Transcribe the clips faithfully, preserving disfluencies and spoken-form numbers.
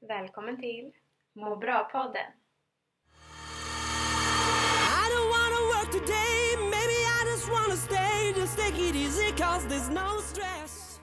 Välkommen till Må bra-podden. I don't wanna work today, maybe I just wanna stay, just take it easy cause there's no stress.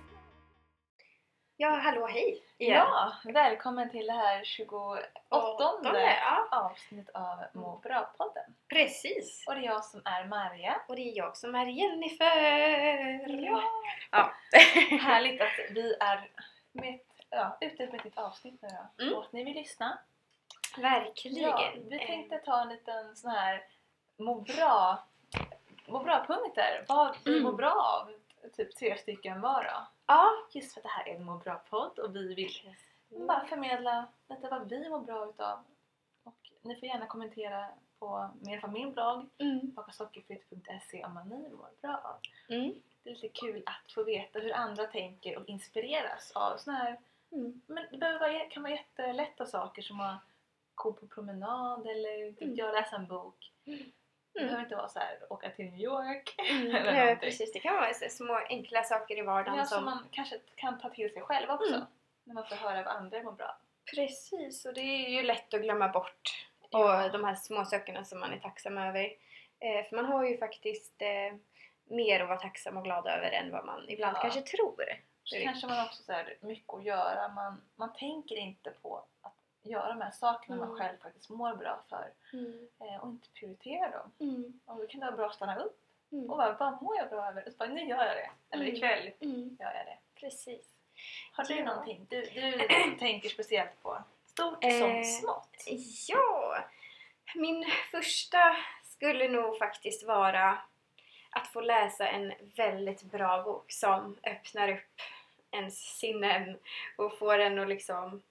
Ja, hallå, hej igen. Ja, välkommen till det här tjugoåttonde ja. avsnitt av Må bra-podden. Precis. Och det är jag som är Maria. Och det är jag som är Jennifer. Ja. Ja. Härligt att vi är med ett, ja, ute med ett nytt avsnitt nu då. Mm. Och att ni vill lyssna. Verkligen. Ja, vi tänkte ta en liten sån här må bra, må bra-punkter. Vad vi Mm. mår bra av. Typ tre stycken var då. Ja. Just för att det här är en må bra-podd och vi vill bara förmedla lite vad vi mår bra utav. Och ni får gärna kommentera på mer från min blogg Mm. bakasockerfritt punkt se om vad ni mår bra av. Mm. Det är lite kul att få veta hur andra tänker och inspireras av såna här. Mm. Men det behöver vara, kan vara jättelätta saker som att gå på promenad eller Mm. jag läsa en bok. Mm. Det behöver inte vara så här åka till New York Mm. eller Ja, någonting. precis, det kan vara så små enkla saker i vardagen Ja, som... som man kanske kan ta till sig själv också. Mm. När man får höra vad andra mår bra. Precis, och det är ju lätt att glömma bort. Ja. Och de här små sakerna som man är tacksam över. Eh, för man har ju faktiskt eh, mer att vara tacksam och glad över än vad man ibland Ja. kanske tror. Så kanske man också så här, mycket att göra. Man, man tänker inte på att göra de här sakerna Mm. man själv faktiskt mår bra för. Mm. Eh, och inte prioritera dem. Mm. Och då kan det vara bra att stanna upp. Mm. Och bara, vad mår jag bra över? Och så bara, nu gör jag det. Eller Mm. ikväll Mm. gör jag det. Precis. Har du Ja. någonting du, du tänker speciellt på? Stort Eh, som smått. Ja, min första skulle nog faktiskt vara att få läsa en väldigt bra bok som öppnar upp ens sinnen och får en att liksom...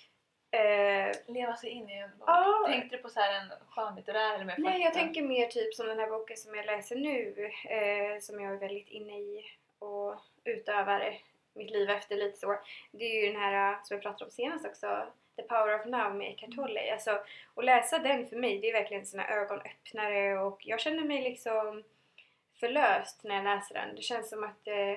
Eh, Leva sig in i en bok. Ja. Tänkte du på så här en skönlitterär eller mer nej, jag fakta? tänker mer typ som den här boken som jag läser nu, eh, som jag är väldigt inne i och utövar mitt liv efter lite så. Det är ju den här eh, som jag pratade om senast också, The Power of Now med Eckhart Tolle. Alltså, att läsa den för mig, det är verkligen en sån här ögonöppnare och jag känner mig liksom förlöst när jag läser den. Det känns som att eh,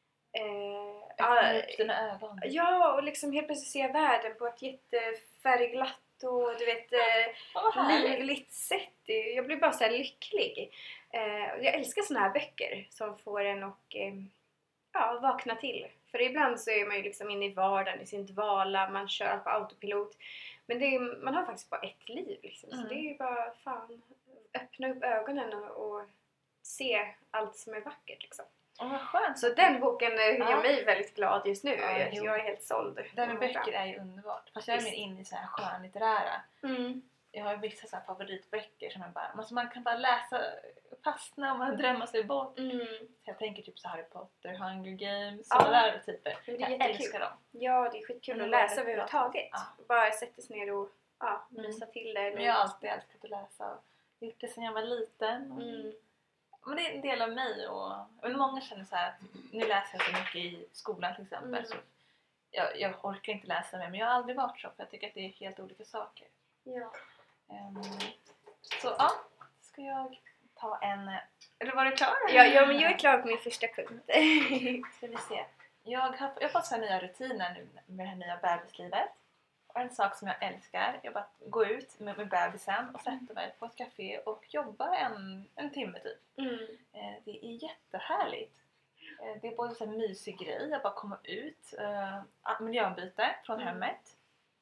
eh, Öppna upp dina ögon. ja, och liksom helt plötsligt se världen på ett jättefärgglatt och du vet eh, Vad härligt. livligt sätt. Jag blir bara så här lycklig. Eh, och jag älskar såna här böcker som får en att eh, ja, vakna till. För ibland så är man ju liksom inne i vardagen, i sin dvala, man kör på autopilot. Men det är, man har faktiskt bara ett liv liksom. Mm. Så det är ju bara fan, öppna upp ögonen och, och se allt som är vackert liksom. Åh, vad skönt. Så den boken eh, gör Ja. mig väldigt glad just nu. Ja, jag, jo. jag är helt såld. Det här med böcker är ju underbart. Fast jag är mer inne i så här skönlitterära. Mm. Jag har ju vissa så här favoritböcker som jag bara, alltså man kan bara läsa, fastna och man drömmer sig bort. Mm. Så jag tänker typ så Harry Potter, Hunger Games, Ja. sådana där typer. Det är Jag jättekul. älskar dem. Ja, det är skitkul Men att det var läsa väldigt bra. överhuvudtaget. Ja. Bara sätta sig ner och ja, Mm. mysa till det. Men jag har alltid älskat att läsa och gjort det sedan jag var liten. Mm. Men det är en del av mig och men många känner så här att nu läser jag så mycket i skolan till exempel. Mm. Så jag, jag orkar inte läsa mer, men jag har aldrig varit så för jag tycker att det är helt olika saker. Ja. Um, så ja, ska jag ta en... Eller var du klar? Ja, ja, men jag är klar på min första punkt. Ska vi se. Jag har, jag har fått så här nya rutiner nu med det här nya bebislivet. Och en sak som jag älskar är bara att gå ut med, med bebisen och sätta mig på ett café och jobba en, en timme typ. Mm. Eh, det är jättehärligt. Eh, det är både så här mysig grej att bara komma ut, eh, miljöombyte från Mm. hemmet.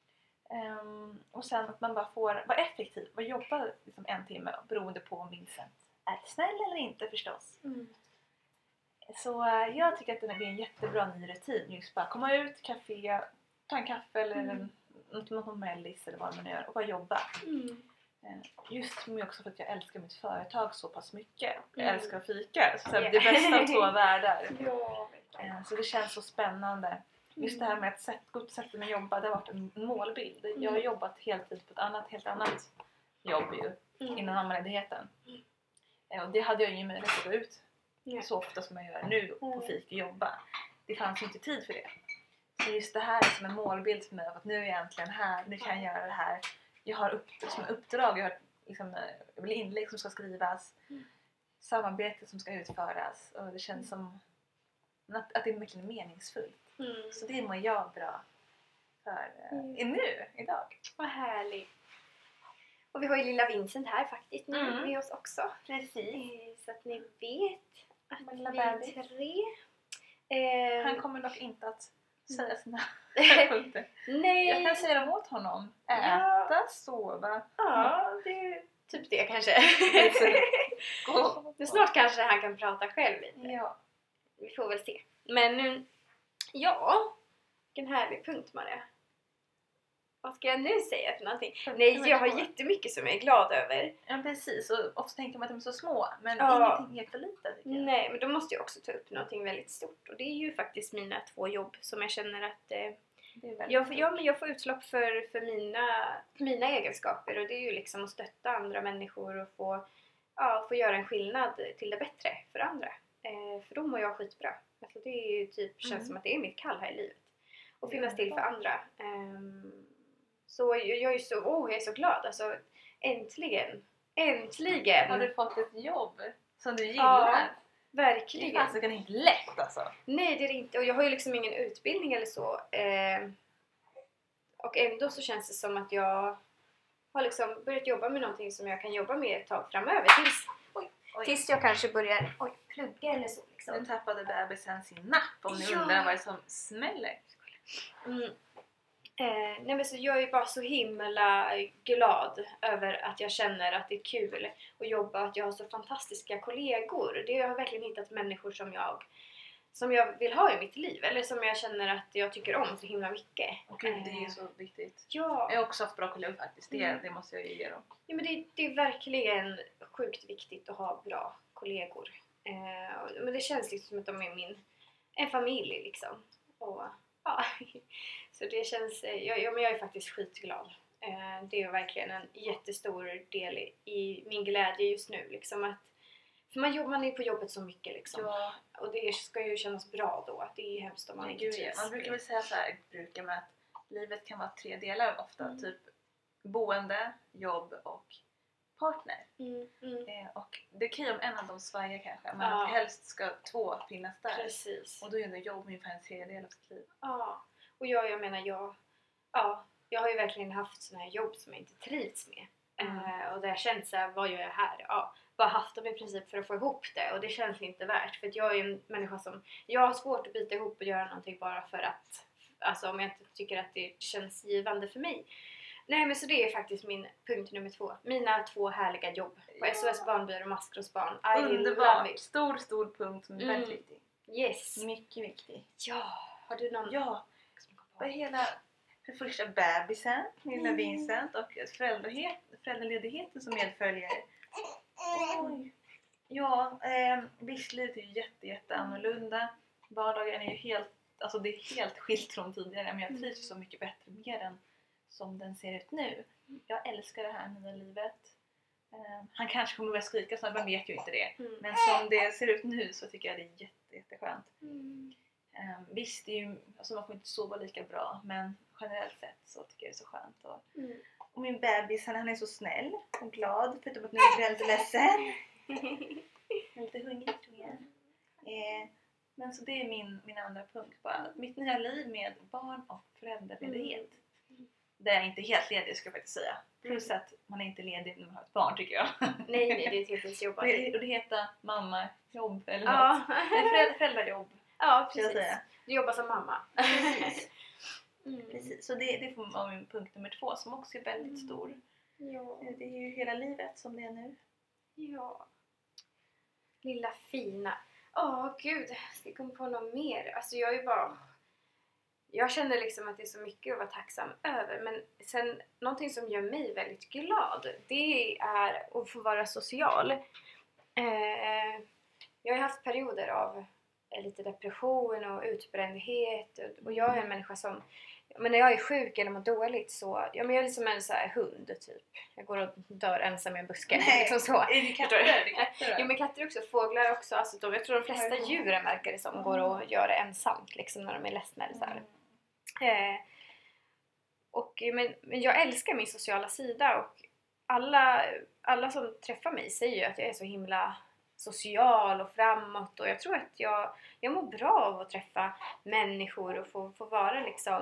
Um, och sen att man bara får vara effektiv och jobba liksom en timme beroende på om Vincent är snäll eller inte förstås. Mm. Så uh, jag tycker att det är en jättebra ny rutin. Just bara komma ut, café, ta en kaffe eller Mm. en, något, något mellis eller vad man gör och bara jobba. Mm. Uh, just med också för att jag älskar mitt företag så pass mycket. Jag Mm. älskar att fika. Så, så Yeah. det är bästa av två världar. Ja, Uh, så det känns så spännande. Just det här med att sätt, gå ut och sätta mig och jobba, det har varit en målbild. Jag har Mm. jobbat heltid på ett annat, helt annat jobb ju, Mm. innan mammaledigheten. Mm. Eh, Och det hade jag ju ingen möjlighet att gå ut Ja. så ofta som jag gör nu på Mm. fik och jobba. Det fanns ju inte tid för det. Så just det här är som en målbild för mig av att nu är jag äntligen här, nu kan jag göra det här. Jag har upp, som uppdrag, jag har liksom, eh, inlägg som ska skrivas, Mm. samarbete som ska utföras och det känns som att, att det är mycket meningsfullt. Mm. Så det mår jag bra för eh, Mm. i nu, idag. Vad härligt. Och vi har ju lilla Vincent här faktiskt nu Mm. med oss också. Precis. Eh, Så att ni vet att Min lilla vi är bebis. tre. Eh, Han kommer dock inte att säga sina punkter. Nej. Jag kan säga dem åt honom. Äta, Ja. sova. Ja, det är typ det kanske. Det är så- Gå. Men snart kanske han kan prata själv lite. Ja. Vi får väl se. Men mm, ja, vilken härlig punkt Maria. Vad ska jag nu säga för någonting? Nej, jag har jättemycket som jag är glad över. Ja, precis. Och ofta tänker man att de är så små. Men Ja. ingenting är för lite, tycker jag. Nej, men då måste jag också ta upp någonting väldigt stort. Och det är ju faktiskt mina två jobb som jag känner att eh, Det är väldigt jag, får, ja, men jag får utlopp för, för mina, mina egenskaper. Och det är ju liksom att stötta andra människor och få, ja, få göra en skillnad till det bättre för andra. Eh, för då mår jag skitbra. Alltså det är ju typ, känns Mm. som att det är mitt kall här i livet. Och Det är finnas till för underbart. andra. Ehm, så jag, jag är så, oh, jag är så glad. Alltså äntligen, äntligen! Har du fått ett jobb som du Ja, gillar? Det är verkligen. fasiken inte lätt alltså. Nej, det är det inte. Och jag har ju liksom ingen utbildning eller så. Eh, och ändå så känns det som att jag har liksom börjat jobba med någonting som jag kan jobba med ett tag framöver. Tills, oj, Oj. tills jag kanske börjar oj, plugga eller så. Nu Liksom. tappade bebisen sin napp, om ni Ja. undrar vad det är som smäller. Mm. Eh, nej men så jag är bara så himla glad över att jag känner att det är kul att jobba, att jag har så fantastiska kollegor. Det jag har verkligen hittat människor som jag som jag vill ha i mitt liv, eller som jag känner att jag tycker om så himla mycket. Och gud, det är ju Eh, så viktigt. Ja, Jag har också haft bra kollegor faktiskt, det, Mm. det måste jag ju ge dem. ja men det, det är verkligen sjukt viktigt att ha bra kollegor. Eh, och- men det känns liksom som att de är min en familj liksom. Och, ja. Så det känns, eh, jag, ja, men jag är faktiskt skitglad. Eh, det är verkligen en jättestor del i, i min glädje just nu. Liksom att, för man, jobb, man är på jobbet så mycket liksom. Ja, Och det ska ju kännas bra då. Att det är hemskt om man men inte gud, ja. trivs. Man brukar väl säga så här, brukar med att livet kan vara tre delar ofta. Mm. Typ boende, jobb och partner. Mm, mm. Eh, och det kan ju om en av dem svajar kanske, men Ja. att helst ska två finnas där. Precis. Och då är ändå jobb ungefär en tredjedel av sitt liv. Ja, och jag, jag menar jag, ja, jag har ju verkligen haft såna här jobb som jag inte trivs med. Mm. Eh, och där jag känt såhär, vad gör jag här? Ja, bara haft dem i princip för att få ihop det och det känns inte värt. För att jag är en människa som, jag har svårt att bita ihop och göra någonting bara för att, alltså om jag inte tycker att det känns givande för mig. Nej men så det är faktiskt min punkt nummer två. Mina två härliga jobb på Ja. S O S Barnbyrå och Maskrosbarn. I love Underbart! it. Stor, stor punkt som är Mm. väldigt viktig. Yes. Mycket viktig. Ja, har du någon? Ja, vad är hela för det första bebisen, lilla Mm. Vincent, och föräldrahet, föräldraledigheten som medföljer. Oj. Ja, eh, visst livet är ju jätte, jätte annorlunda. Vardagen är ju helt, alltså det är helt skilt från tidigare, men jag trivs så mycket bättre med den som den ser ut nu. Jag älskar det här nya livet. Eh, han kanske kommer att börja skrika snart, man vet ju inte det. Mm. Men som det ser ut nu så tycker jag det är jätte, jätteskönt. Mm. Um, visst, det är ju, alltså man får inte sova lika bra, men generellt sett så tycker jag det är så skönt. Och, Mm. och min bebis, han, han är så snäll och glad, förutom att nu är jag lite ledsen. Jag är lite hungrig tror jag. Eh, men så det är min, min andra punkt. Bara, mitt nya liv med barn och föräldraledighet. Mm. Där jag inte är helt ledig ska jag faktiskt säga. Plus att man är inte ledig när man har ett barn tycker jag. Nej, nej, det är ett heltidsjobb. Och det, och det heter mamma, jobb eller Ja. något. Eller föräldra, föräldrajobb Ja, ska jag precis. säga. Du jobbar som mamma. Precis. Mm. Precis, så det, det får vara min punkt nummer två som också är väldigt Mm. stor. Ja. Det är ju hela livet som det är nu. Ja. Lilla fina. Åh, gud. Ska jag komma på något mer? Alltså jag är bara... Jag känner liksom att det är så mycket att vara tacksam över. Men sen, någonting som gör mig väldigt glad, det är att få vara social. Eh, jag har haft perioder av eh, lite depression och utbrändhet. Och, och jag är en människa som... Men när jag är sjuk eller mår dåligt så... Ja, men jag är liksom en så här hund, typ. Jag går och dör ensam i en buske. Liksom så. Är det katter? Är det katter? Jo, men katter också, fåglar också. Alltså, de, jag tror de flesta Ja. djuren verkar det som går och gör det ensamt liksom, när de är ledsna eller så här. Eh, och, men, men jag älskar min sociala sida och alla, alla som träffar mig säger ju att jag är så himla social och framåt och jag tror att jag, jag mår bra av att träffa människor och få, få vara liksom,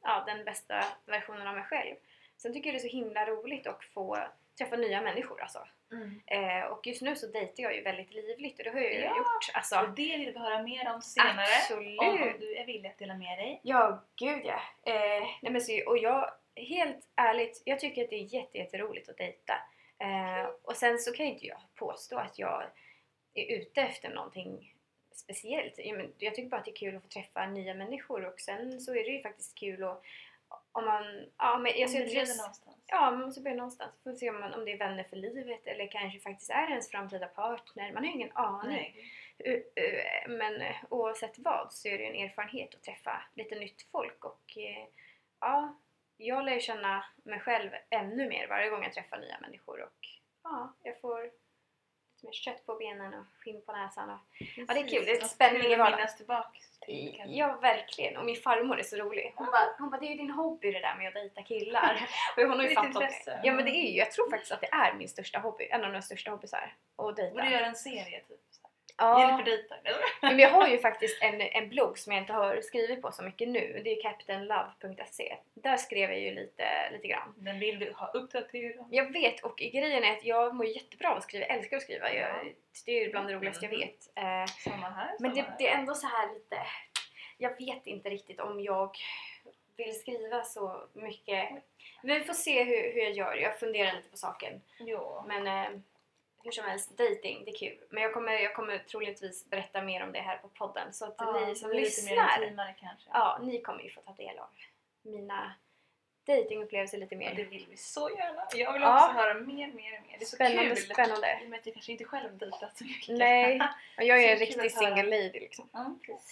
ja, den bästa versionen av mig själv. Sen tycker jag det är så himla roligt att få träffa nya människor alltså. Mm. Eh, och just nu så dejtar jag ju väldigt livligt och det har jag ju Ja, gjort. Alltså, och det vill vi höra mer om senare. absolut. Om du är villig att dela med dig. Ja, gud ja. Eh, nej men så, och jag, helt ärligt, jag tycker att det är jätte, jätteroligt att dejta. Eh, och sen så kan inte jag påstå att jag är ute efter någonting speciellt. Jag, men, jag tycker bara att det är kul att få träffa nya människor och sen så är det ju faktiskt kul att om man, ja men jag Om det ser leder någonstans. Ja, man måste börja någonstans. Får se om, man, om det är vänner för livet eller kanske faktiskt är ens framtida partner. Man har ingen aning. Nej. Men oavsett vad så är det en erfarenhet att träffa lite nytt folk och ja, jag lär känna mig själv ännu mer varje gång jag träffar nya människor och ja, jag får lite mer kött på benen och skinn på näsan och ja, det är kul, det är spänning i vardagen. Tillbaka. Ja, verkligen. Och min farmor är så rolig. Hon bara, hon bara, det är ju din hobby det där med att dejta killar. Och hon har ju Ditt fattat intresse. det. Ja, men det är ju, jag tror faktiskt att det är min största hobby. En av mina största hobbysar. Att dejta. Och du gör en serie typ. Ja. Gäller för dejtar. Men jag har ju faktiskt en, en blogg som jag inte har skrivit på så mycket nu. Det är captain love punkt se. Där skrev jag ju lite, lite grann. Men vill du ha uppdaterat? Jag vet, och grejen är att jag mår jättebra av att skriva. Jag älskar att skriva. Jag, det är ju bland det roligaste jag vet. Eh, Samma här. men samma det, här. det är ändå så här lite... Jag vet inte riktigt om jag vill skriva så mycket. Men vi får se hur, hur jag gör. Jag funderar lite på saken. Jo. Men eh, hur som helst, dating, det är kul. Men jag kommer, jag kommer troligtvis berätta mer om det här på podden. Så att Ja, ni som lite lyssnar, mer intimare kanske. ja, ni kommer ju få ta del av mina datingupplevelser lite mer. Ja, det vill vi så gärna. Jag vill Ja. också höra mer, mer, mer. Det är så Spännande, kul. spännande. I och med att jag kanske inte själv dejtat så mycket. Nej, och jag är en Så kul riktig att höra. single lady liksom. Ja, precis.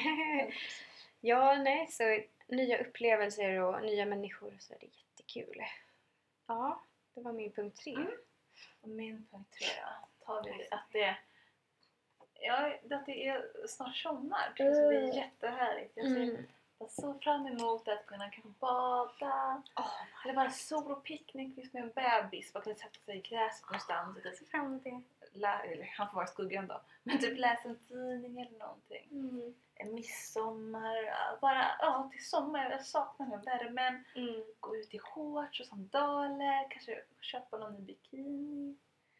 Ja, nej, så nya upplevelser och nya människor så är det jättekul. Ja, det var min punkt tre. Mm. Och min punkt tre då, tar vi att det, ja, att det är snart sommar. Det ska bli jättehärligt. Jag ser Mm. jag så fram emot att kunna kanske bada. Oh, Eller bara sol och picknick med en bebis. Bara kunna sätta sig i gräset någonstans. Och typ fram emot det. lä- eller, han får vara i skuggan då. Men typ läsa en tidning eller någonting. Mm. En midsommar. ja, Bara ja, till sommar. Jag saknar den här värmen. Mm. Gå ut i shorts och sandaler. Kanske köpa någon ny bikini.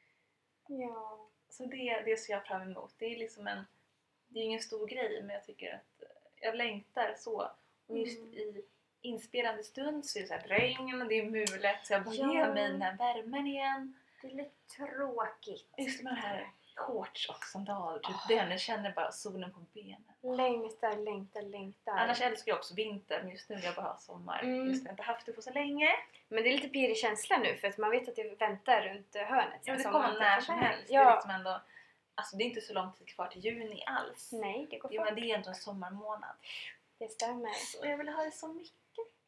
Ja. Så det, det ser jag fram emot. Det är liksom en... Det är ingen stor grej, men jag tycker att jag längtar så. Och just Mm. i inspelande stund så är det så här regn och det är mulet. Så jag bara Ja. ger mig den här värmen igen. Det är lite tråkigt. Just med det här shorts och sandaler. Typ Oh. den, jag känner bara solen på benen. Längtar, längtar, längtar. Annars älskar jag också vinter, men just nu vill jag bara ha sommar. Mm. Just nu har jag inte haft det på så länge. Men det är lite pirrig känsla nu för att man vet att det väntar runt hörnet. Ja, det Som kommer man när inte som får helst. Ja. Det är liksom ändå... Alltså det är inte så lång tid kvar till juni alls. Nej, det går Jo, fort. men det är ändå en sommarmånad. Det stämmer. Så jag vill ha det så mycket.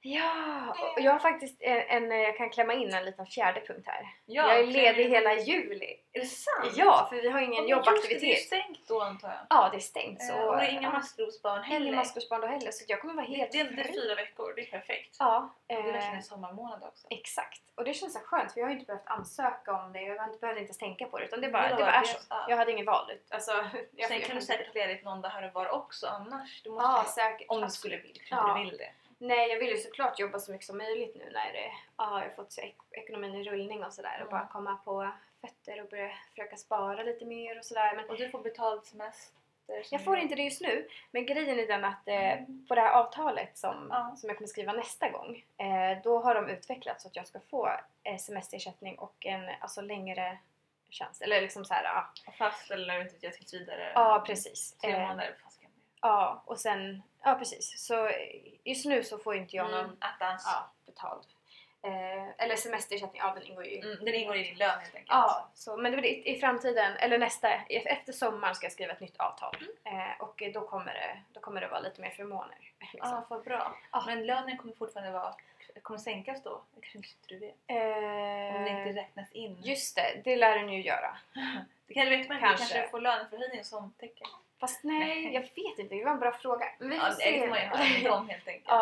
Ja, och jag har faktiskt en, en, jag kan klämma in en liten fjärde punkt här. Ja, jag är kläm ledig in. hela juli. Är det sant? Ja, för vi har Ja, ingen men just det, jobbaktivitet. det är stängt då antar jag. Ja, det är stängt. Så, Eh, och det är inga ja, maskrosbarn heller. ingen maskrosbarn då heller. Så jag kommer vara Det, helt det, det är fri. fyra veckor, det är perfekt. Ja, Det är verkligen eh, en sommarmånad också. exakt. Och det känns så skönt för jag har inte behövt ansöka om det. Jag har inte behövt inte ens tänka på det. Utan det Ja, bara, det det bara är så. ja. Jag hade ingen val. Alltså, jag, Sen jag kan du säkert ha ledigt någon dag här och var också annars. Du måste Ja, ha, säkert. om du skulle vilja. Ja. Kanske du vill det. Nej, jag vill ju såklart jobba så mycket som möjligt nu när det, ja, jag har fått så ek- ekonomin i rullning och sådär. Och Mm. bara komma på fötter och börja försöka spara lite mer och sådär. Men Och du får betald semester. jag får inte det just nu. Men grejen är den att eh, på det här avtalet som, Ja. som jag kommer skriva nästa gång. Eh, då har de utvecklat så att jag ska få eh, semesterersättning och en alltså, längre tjänst. Eller liksom så här, ja. Och fast eller inte jag tills vidare. Ja, precis. Tre Eh, månader. Fast kan det. ja, och sen, ja precis. Så eh, just nu så får inte jag någon Mm, attans. ja, betald. Eh, eller semesterersättning, ja den ingår ju i Mm, den ingår i din lön helt enkelt. Ja, så, men det blir i, i framtiden, eller nästa, efter sommaren ska jag skriva ett nytt avtal. Eh, och då kommer, det, då kommer det vara lite mer förmåner. Liksom. Ja, vad bra. Ja. Men lönen kommer fortfarande vara, kommer sänkas då? Det kanske inte du vet. Eh, Om det inte räknas in. just det, det lär den ju göra. Det kan du vet man inte. Kanske. Kanske får löneförhöjning som tecken. Fast nej, jag vet inte, det var en bra fråga. Men vi får Ja, det får man ju se. höra med dem helt enkelt. Ja,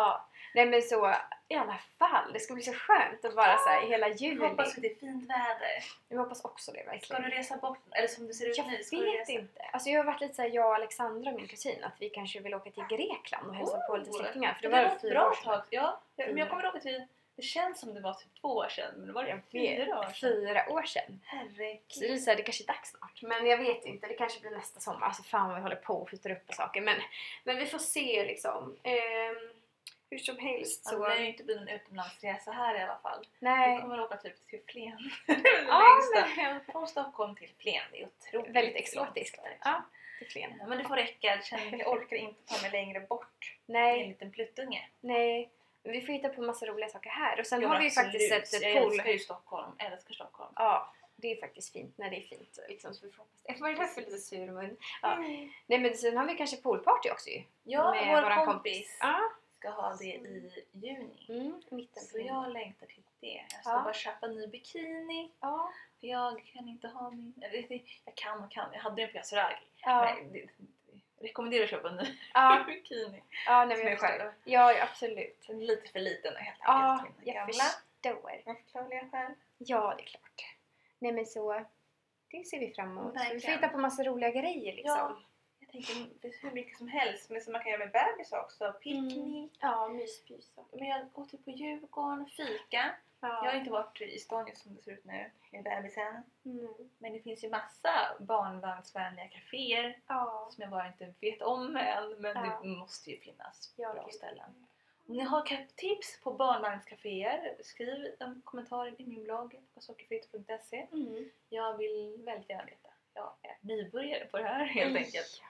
Nej men så i alla fall, det ska bli så skönt att vara så här i hela juli. Jag hoppas att det är fint väder. Jag hoppas också det verkligen. Ska du resa bort? Eller som det ser ut jag nu? Ska vet du resa? inte. Alltså jag har varit lite såhär, jag och Alexandra och min kusin, att vi kanske vill åka till Grekland och hälsa Oh, på lite släktingar. För det, det var var ett fyra bra år sedan. tag. Ja, men Fyra. jag kommer ihåg att vi... Det känns som det var typ två år sedan. Men det var det fyra år sedan. Fyra år sedan. Herregud. Så det är så här, det kanske är dags snart. Men jag vet inte, det kanske blir nästa sommar. Alltså fan vad vi håller på och skjuter upp på saker. Men, men vi får se liksom. Ehm, hur som helst så... Så... Det lär ju inte bli någon utomlandsresa här i alla fall. Nej. Vi kommer åka typ till Flen. Ja, Längsta. men... Från Stockholm till Flen. Det är otroligt. Väldigt exotiskt. Ja, till Flen. Ja, men det får räcka. Jag känner att jag orkar inte ta mig längre bort. Nej. Med en liten pluttunge. Nej. Men vi får hitta på massa roliga saker här. Och sen Ja, har vi ju absolut. faktiskt sett Jag pool. älskar ju Stockholm. Jag älskar Stockholm. Ja, det är faktiskt fint när det är fint. Liksom, så vi får hoppas det. Vad är det här för lite sur mun? Ja. Mm. Nej men sen har vi kanske poolparty också ju. Ja, Med vår våran kompis Ja. ska ha det i juni. Mm, mitten Så jag längtar till det. Jag ska Ja. bara köpa en ny bikini. Ja. För jag kan inte ha min... Jag, jag kan och kan. Jag hade den på Yasuragi. Ja. Men det, jag rekommenderar att köpa en ny Ja. bikini. Ja, nej, Som men jag jag själv. förstår. Ja, ja, absolut. Den är lite för liten helt enkelt. Ja, till mina jag gamla. förstår. Av förklarliga skäl. Ja, det är klart. Nej men så, det ser vi fram emot. Så vi får Verkligen. hitta på massa roliga grejer liksom. Ja. Jag tänker det är hur mycket som helst. Men som man kan göra med bebis också. Picknick. Ja, myspysa. Men jag går typ på Djurgården och fika. Ja. Jag har inte varit i stan som det ser ut nu med bebisen. Mm. Men det finns ju massa barnvagnsvänliga kaféer Ja. som jag bara inte vet om än. Men Ja. det måste ju finnas Ja, bra gud. ställen. Om ni har ka- tips på barnvagnscaféer, skriv en kommentar i min blogg på sockerfritt punkt se. Mm. Jag vill väldigt gärna veta. Jag är nybörjare på det här helt enkelt.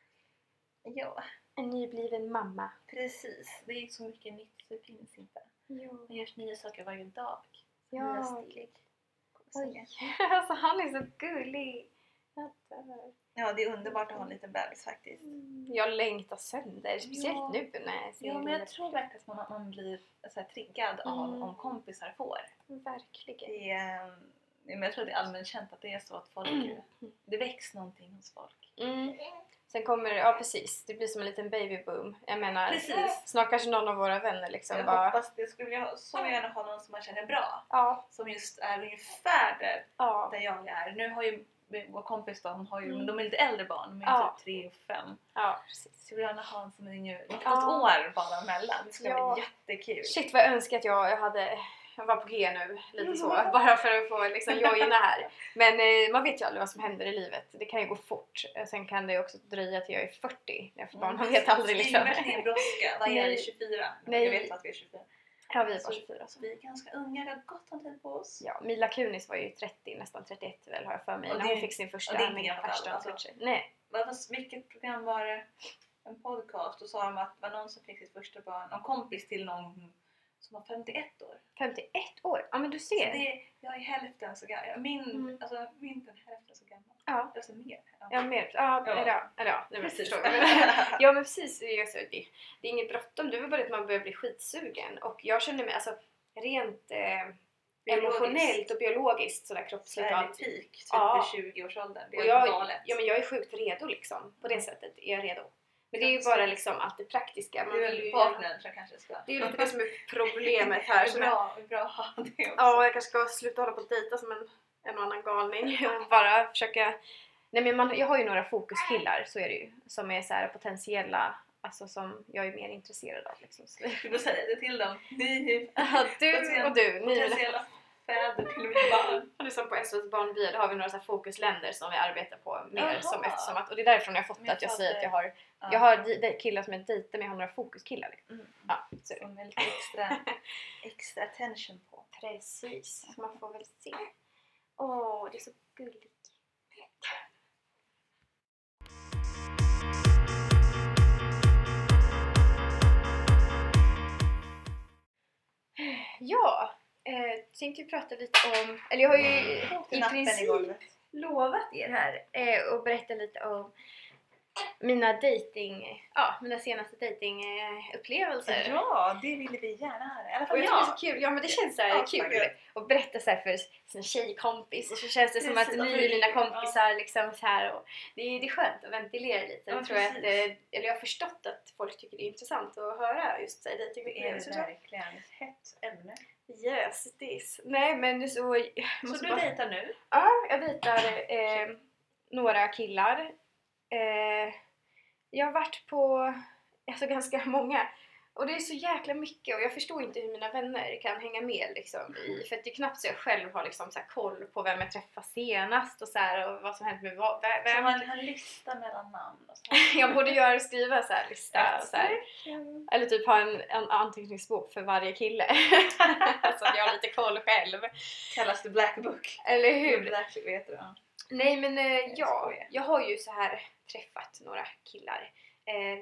Ja, En nybliven mamma. precis. Det är så mycket nytt så det finns inte. Ja. Det görs nya saker varje dag. Ja. Nya steg. Oj. Alltså han är så gullig. Jag dör. Ja, det är underbart att ha en liten bebis faktiskt. Jag längtar sönder. Speciellt Ja. nu när jag ser Ja, men jag det. tror verkligen att man, man blir så här, triggad av Mm. om kompisar får. Verkligen. Det är, eh, men jag tror att det är allmänt känt att det är så att folk, det väcks någonting hos folk. Mm. Sen kommer det, ja precis, det blir som en liten babyboom. Jag menar, Precis. snart kanske någon av våra vänner liksom Jag bara... hoppas det. Skulle jag ha- så gärna ha någon som man känner bra. Ja, Som just är ungefär där, ja, där jag är. Nu har ju vår kompis då, hon har ju, Mm. men de är lite äldre barn. De är Ja. typ tre och fem. ja, precis. Så jag vill gärna ha en som är yngre. Något Ja. år bara emellan. Det skulle Ja. vara jättekul. Shit vad jag önskar att jag, jag hade... Jag var på G nu, lite så. Bara för att få liksom joina här. Men eh, man vet ju aldrig vad som händer i livet. Det kan ju gå fort. Eh, Sen kan det också dröja till jag är fyrtio när jag får barn. Man vet aldrig liksom. Det är ju verkligen brådska. Vad är Nej. det? tjugofyra? Nej. Jag vet att vi är tjugofyra. Ja, vi är Så- bara tjugofyra. Så. Vi är ganska unga, vi har gott om tid på oss. Ja, Mila Kunis var ju trettio, nästan trettioett väl har jag för mig. Och När det- hon fick sin första och det är inte gammalt första alltså. kanske. Nej. Vad, vad, vilket program var det? En podcast. Och sa de att det var någon som fick sitt första barn. En kompis till någon som var femtioett år. femtioett år? Ja men du Så ser. det, jag är hälften så gammal. Min, Mm. alltså mindre än hälften så gammal. Ja. Alltså mer. Ja. Ja, mer. Ja, Ja. eller ja. Eller ja, nej, men Precis. förstår jag. Ja, men precis. Det är, så, det, det är inget bråttom. Det är väl bara att man börjar bli skitsugen. Och jag känner mig alltså rent eh, emotionellt och biologiskt sådär Så kroppsligt och är det allt. peak, typ Ja. vid tjugo-årsåldern. Det Och är jag, galet. ja, men jag är sjukt redo liksom. På det sättet är jag redo. Men det är ju Ja, bara så- liksom allt det praktiska. Man Det är vill ju, väl partnern som kanske ska... det är ju lite det som är problemet här. Det Som är jag, bra, det är bra att ha det också. ja, jag kanske ska sluta hålla på och dejta som en, en och annan galning. Och bara försöka... Nej, men man, jag har ju några fokuskillar, så är det ju. Som är så här potentiella, alltså som jag är mer intresserad av. Liksom. Så, Du får säga det till dem. Ni ja, du och du, ni är mina potentiella fäder till mitt barn. Och liksom på S O S barnbia, då har vi några så här fokusländer som vi arbetar på mer Jaha. som, eftersom att, och det är därifrån jag har fått Men att jag jag säger att fattar. jag har, Ja. jag har de, de killar som är dejter men jag har några fokuskillar. Liksom. Mm. Ja, så är det. Som är lite extra, extra attention på. Precis, man får väl se. Åh, det är så gulligt. Ja, eh, tänkte ju prata lite om, eller jag har ju Till i nappen i princip golvet. lovat er här eh, och berätta lite om mina dating, ja, mina senaste datingupplevelser. Ja, det ville vi gärna höra. I alla Och fall jag tycker det är jag. så kul, ja men det känns så här Ja, kul tackar. att berätta så här för sin tjejkompis och så känns det som Precis, att och ni för är mina er, kompisar liksom så här och det är, det är skönt att ventilera lite. Ja, Jag tror att, precis. eh, eller jag har förstått att folk tycker det är intressant att höra just så här Det är datingupplevelser. det verkligen ett hett ämne. Yes, it is. Nej men så... jag Så måste du bara- dejtar nu? Ja, jag dejtar eh, några killar. Eh, jag har varit på alltså, ganska många. Och det är så jäkla mycket och jag förstår inte hur mina vänner kan hänga med liksom, i, för att det är knappt så jag själv har liksom, så här, koll på vem jag träffar senast och, så här, och vad som hänt med vad, vem. Så man har en lista mellan namn och så. Jag borde göra skriva så här lista och så här. Mm. Eller typ ha en, en anteckningsbok för varje kille. Så att jag har lite koll själv. Kallas det Black Book. Eller Hur hur? Black Book vet du? Ja. Nej men eh, ja, skojar. jag har ju så här träffat några killar. Eh,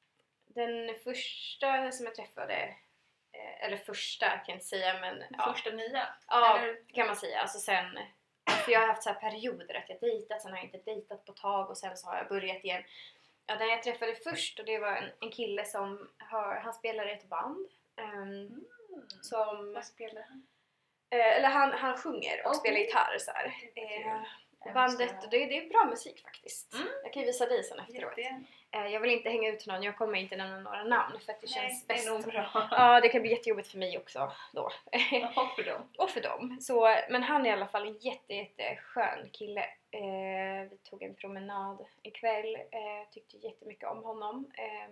den första som jag träffade, eh, eller första kan jag inte säga men ja, Första nya? ja eller? kan man säga. Alltså sen, för jag har haft så här perioder att jag dejtat, sen har jag inte dejtat på ett tag och sen så har jag börjat igen. Ja, den jag träffade först och det var en, en kille som har, han spelar i ett band. ehm, Mm. som, Vad spelar han? eh, eller han, han sjunger och Okej. spelar gitarr så här. Okej, Eh, Jag bandet, måste- och det, det är bra musik faktiskt. Mm. Jag kan ju visa dig sen efteråt. Jättegärna. Eh, jag vill inte hänga ut någon, jag kommer inte nämna några namn för att det Nej, känns det bäst. är nog bra. Ja, det kan bli jättejobbigt för mig också då. Och för dem. Och för dem. Så, men han är i alla fall en jätte, jätte skön kille. Eh, vi tog en promenad ikväll. Eh, tyckte jättemycket om honom. Eh,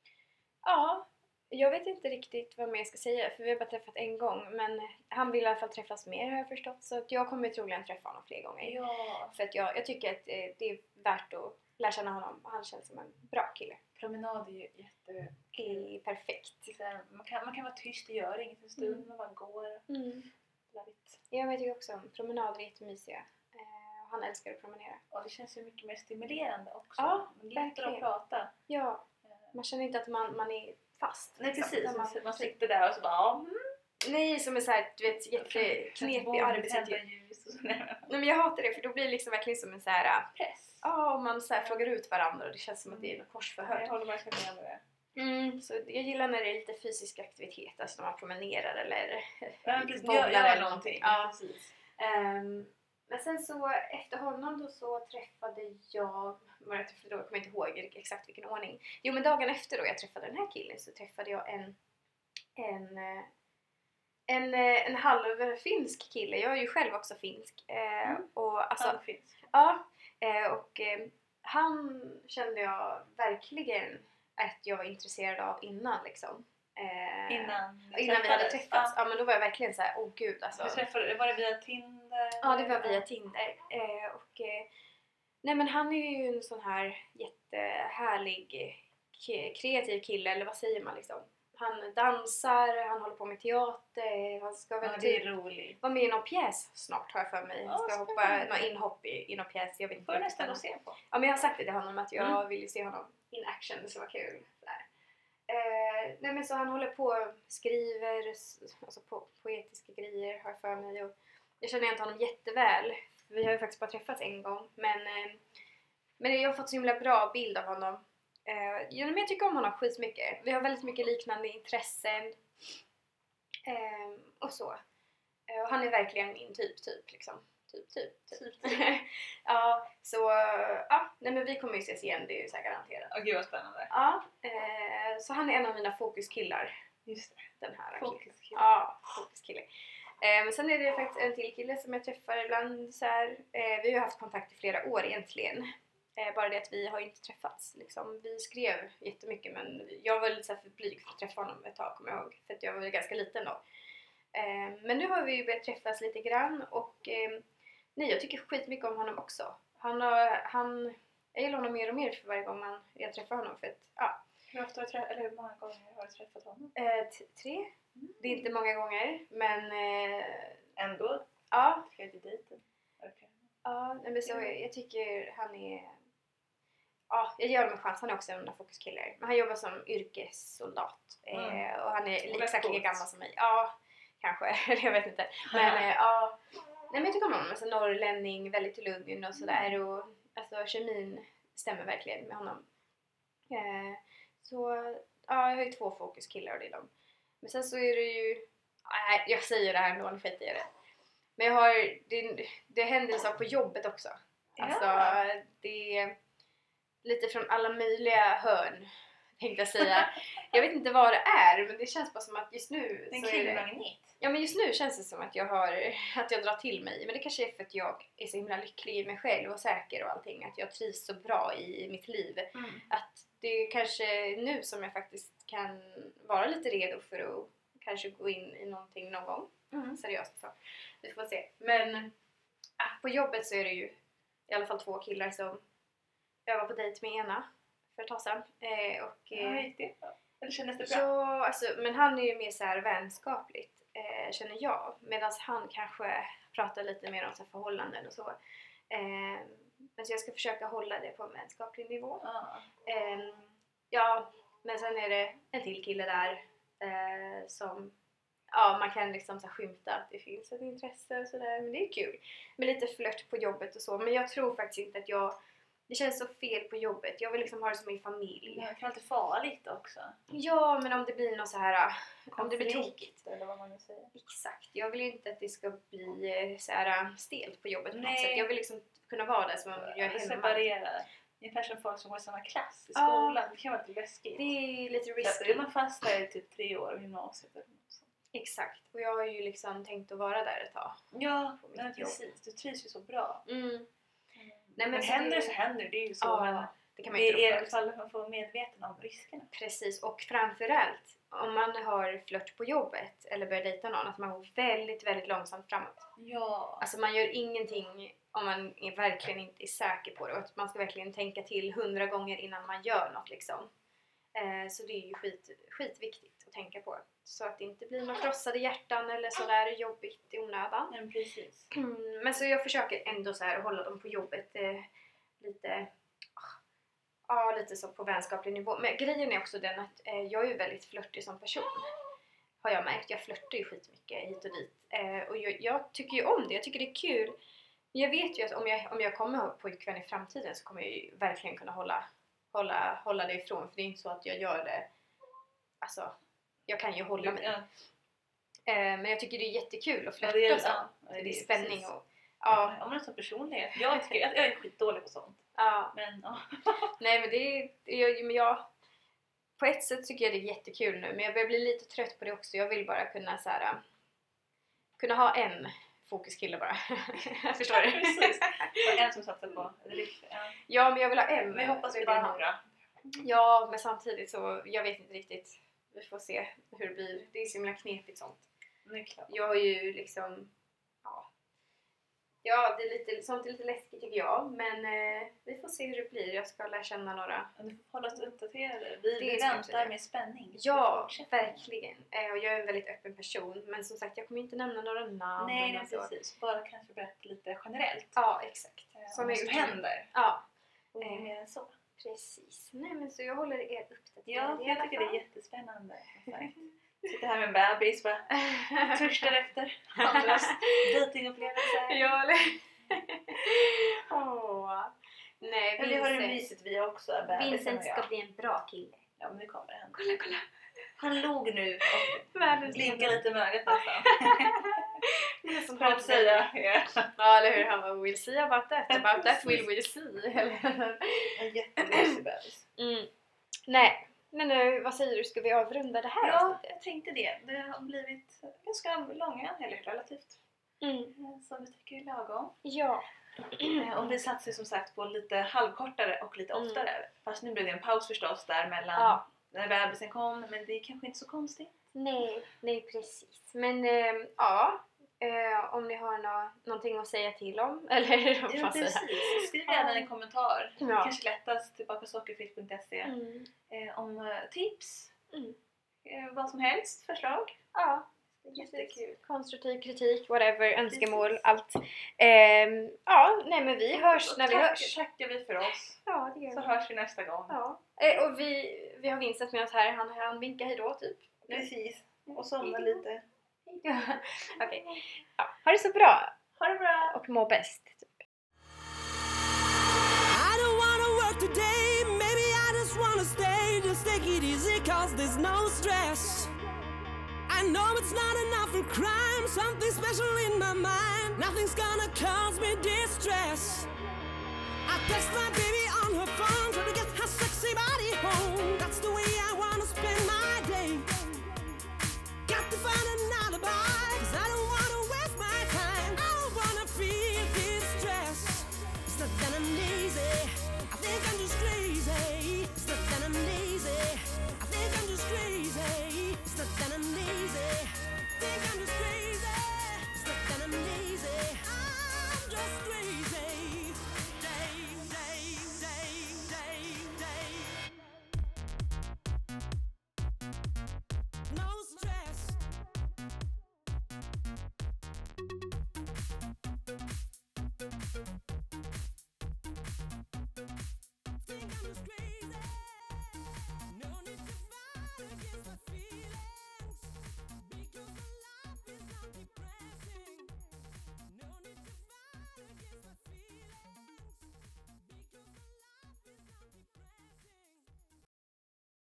ja, jag vet inte riktigt vad mer jag ska säga för vi har bara träffat en gång. Men han vill i alla fall träffas mer har jag förstått. Så att jag kommer troligen träffa honom fler gånger. Ja. För att jag, jag tycker att eh, det är värt att lära känna honom. Han känns som en bra kille. Promenad är ju jätte... Det är perfekt. Det är så här, man, kan, man kan vara tyst, det gör inget en stund, Mm. man bara går. Mm. Love it. Ja, men jag tycker också om promenader är jättemysiga. Eh, och han älskar att promenera. Och det känns ju mycket mer stimulerande också. Ja, Lättare verkligen. att prata. Ja, Eh, man känner inte att man, man är fast. Nej liksom. precis, Utan man, Man, man sitter där och så bara ja, mm. nej, som är såhär, du vet, jätteknepig arbetsintervju. ljus och så där. Nej, men jag hatar det för då blir det liksom verkligen som en så här. Press. Ja, och man så här frågar ut varandra och det känns som att det är något Jag korsförhör. håller verkligen med det. Mm, så jag gillar när det är lite fysisk aktivitet, alltså när man promenerar eller Ja, precis. bollar Gör, eller gör någonting. någonting. Ja. Precis. Ehm, men sen så efter honom då så träffade jag, vad jag träffade då, jag kommer inte ihåg exakt vilken ordning. Jo men dagen efter då jag träffade den här killen så träffade jag en en eh, en, eh, en halv finsk kille. Jag är ju själv också finsk. Eh, Mm. och alltså, Allt finns. ja, eh, och eh, han kände jag verkligen att jag var intresserad av innan liksom. Eh, Innan, ni innan vi hade träffades. träffats. Ja. Ja men då var jag verkligen så här, åh gud alltså. Hur träffade, var det via Tinder? Ja, det var via Tinder. Eh, och, eh, nej men han är ju en sån här jättehärlig k- kreativ kille, eller vad säger man liksom. Han dansar, han håller på med teater, han ska väl Ja, det är typ roligt. vara med i någon pjäs snart har jag för mig. Han Ja, ska hoppa spännande. någon inhopp i, i någon pjäs, jag vet inte Får du riktigt nästan vad. att se på. Ja men jag har sagt det till honom att jag Mm. vill ju se honom in action, det skulle vara kul. Sådär. Eh, nej men så han håller på och skriver s- alltså po- poetiska grejer har jag för mig och jag känner inte honom jätteväl. Vi har ju faktiskt bara träffats en gång men, eh, men jag har fått så himla bra bild av honom. Eh, ja, men jag tycker om honom skitmycket. Vi har väldigt mycket liknande intressen eh, och så. Eh, och han är verkligen min typ, typ liksom. Typ, typ, typ. Ja, så ja, nej men vi kommer ju ses igen, det är ju så här garanterat. Åh gud vad spännande. Ja, eh, så han är en av mina fokuskillar, Just det. den här killen. Fokuskille. Ja, fokuskille. Eh, men sen är det faktiskt en till kille som jag träffar ibland så här. Eh, vi har ju haft kontakt i flera år egentligen. Eh, bara det att vi har inte träffats liksom. Vi skrev jättemycket men jag var lite så här för blyg för att träffa honom ett tag, kommer jag ihåg. För att jag var ju ganska liten då. Eh, men nu har vi ju börjat träffas lite grann och eh, nej, jag tycker skitmycket om honom också. Han har, han, jag gillar honom mer och mer för varje gång man, jag träffar honom för att, ja. Hur ofta har du träffat, eller hur många gånger har du träffat honom? Eh, t- tre. Det är inte många gånger, men eh, Ändå? ja. Tredje dejten? Okay. Ja, nej, men så, jag tycker han är... Ja, jag ger honom en chans. Han är också en fokuskille. Men han jobbar som yrkessoldat. Mm. Eh, och han är Och exakt lika coolt. gammal som mig. Ja, kanske. Eller jag vet inte. Men eh, ja... Nej men jag tycker om honom. Alltså norrlänning, väldigt lugn och sådär. Och alltså kemin stämmer verkligen med honom. Eh, så ja, jag har ju två fokuskillar och det är dem. Men sen så är det ju, nej jag säger det här ändå, nu skiter jag i det. Men jag har, det, det händer en sak på jobbet också. Alltså Ja. det är lite från alla möjliga hörn, tänkte jag säga. Jag vet inte vad det är, men det känns bara som att just nu En så är det, killmagnet. ja men just nu känns det som att jag har, att jag drar till mig. Men det kanske är för att jag är så himla lycklig i mig själv och säker och allting. Att jag trivs så bra i mitt liv. Mm. Att det är kanske nu som jag faktiskt kan vara lite redo för att kanske gå in i någonting någon gång. Mm. Seriöst så. Vi får se. Men äh, på jobbet så är det ju i alla fall två killar som jag var på dejt med ena för ett tag sedan. Eh, och, Ja, eh, gick det bra? Eller kändes det bra? ja, alltså, men han är ju mer så här vänskapligt, eh, känner jag. Medan han kanske pratar lite mer om så här förhållanden och så. Eh, men så jag ska försöka hålla det på en vänskaplig nivå. Ja. Eh, ja, men sen är det en till kille där eh, som, ja, man kan liksom så här skymta att det finns ett intresse och sådär. Men det är kul. Med lite flört på jobbet och så. Men jag tror faktiskt inte att jag, det känns så fel på jobbet. Jag vill liksom ha det som min familj. Det kan vara lite farligt också. Ja, men om det blir något så här, om det blir Konflikt, tokigt. eller vad man nu säger. Exakt. Jag vill ju inte att det ska bli eh, så här stelt på jobbet på något Nej. sätt. Jag vill liksom kunna vara där som om jag är hemma. Separera. Ungefär som folk som går i samma klass i Ja. skolan. Det kan vara lite läskigt. Det är lite Så är risky. man fast där i typ tre år i gymnasiet eller något sånt. Exakt. Och jag har ju liksom tänkt att vara där ett tag. Ja, På mitt men jobb. precis. Du trivs ju så bra. Mm. men men så händer det det- så händer det. Det är ju så. Ja, men det kan man ju det inte är i rå alla för. fall att man får vara medveten om riskerna. Precis. Och framförallt om man har flört på jobbet eller börjar dejta någon, att man går väldigt, väldigt långsamt framåt. Ja. Alltså man gör ingenting om man är verkligen inte är säker på det. Och att man ska verkligen tänka till hundra gånger innan man gör något liksom. Eh, så det är ju skit, skitviktigt att tänka på. Så att det inte blir några krossade hjärtan eller sådär jobbigt i onödan. Men precis. Mm, men så jag försöker ändå så här hålla dem på jobbet eh, lite, ja, lite så på vänskaplig nivå. Men grejen är också den att eh, jag är ju väldigt flörtig som person. Har jag märkt. Jag flörtar ju skitmycket hit och dit. Eh, och jag, jag tycker ju om det. Jag tycker det är kul. Men jag vet ju att om jag, om jag kommer ha pojkvän i framtiden så kommer jag ju verkligen kunna hålla, hålla, hålla det ifrån. För det är inte så att jag gör det. Alltså, jag kan ju hålla mig. Ja, Eh, men jag tycker det är jättekul att ja, flörta det är, och så. ja, Det är precis. spänning och... Ja. Ja, Om man har så personlighet. Jag, tycker, jag, jag är skitdålig på sånt. ja. Men ja. Nej men det är... Jag, men jag, på ett sätt tycker jag det är jättekul nu. Men jag börjar bli lite trött på det också. Jag vill bara kunna så här, kunna ha en fokuskille bara. Förstår du? Precis. Och en som satsar på riff. Ja. Ja men jag vill ha en. Men jag hoppas Det vi är det. bara några. Ja men samtidigt så, jag vet inte riktigt. Vi får se hur det blir. Det är så himla knepigt sånt. Det är klart. Jag har ju liksom, ja, ja det är lite, sånt är lite läskigt tycker jag. Men eh, vi får se hur det blir. Jag ska lära känna några. Men du får hålla oss uppdaterade. Vi, Det vi ska jag väntar säga. med spänning. Ja, Fortsätt. verkligen. Eh, och jag är en väldigt öppen person. Men som sagt, jag kommer inte nämna några namn. Nej, eller nej så. precis. Bara kanske berätta lite generellt. Ja, exakt. eh, Som om vad jag som gjort. händer. Ja, Och Eh. mer än så. precis. Nej men så jag håller er uppdaterade Ja, i jag alla tycker det är fall. jättespännande. Som sagt. Sitter här med en bebis. Bara törstar efter andras dejtingupplevelser. Ja, eller? Åh. Nej, Men vi har det Vincent. mysigt vi också. Bebisen Vincent och jag. ska bli en bra kille. Ja, men det kommer hända. Kolla, kolla. Han log nu och Världens blinkade lite med ögat nästan. som För att säga. Ja. Ja, eller hur? Han var we'll see about that. About that will we see. En jättemysig bebis. mm. Nej, men nu, vad säger du? Ska vi avrunda det här Ja, avsnittet? jag tänkte det. Det har blivit ganska långa, eller relativt. Mm. Som vi tycker är lagom. Ja. Eh, Och vi satsar som sagt på lite halvkortare och lite Mm. oftare. Fast nu blev det en paus förstås där mellan Ja. när bebisen kom. Men det är kanske inte så konstigt. Nej, nej precis. Men eh, ja, eh, om ni har nå- någonting att säga till om, eller vad Ja, man säger. precis. Skriv gärna en kommentar. Ja. Det kanske lättast tillbaka sockerfritt punkt se Mm. eh, om eh, tips. Mm. Eh, vad som helst, förslag. Ja, Jättekul. konstruktiv kritik, whatever, önskemål, allt. Ehm, ja, nej men vi hörs Och när vi tack, hörs. tackar vi för oss. Ja, det gör Så vi. hörs vi nästa gång. Ja. Eh, och vi, vi har Vincent med oss här, han, han vinkar hejdå typ. Precis. Och somna lite. Okej, ja, ha det så bra Ha det bra! och må bäst. I don't wanna work today. wanna stay, just take it easy cause there's no stress. I know it's not enough for crime, something special in my mind. Nothing's gonna cause me distress. I text my baby on her phone, try to get her sexy body home. That's the way I wanna spend my day. Got to find an alibi.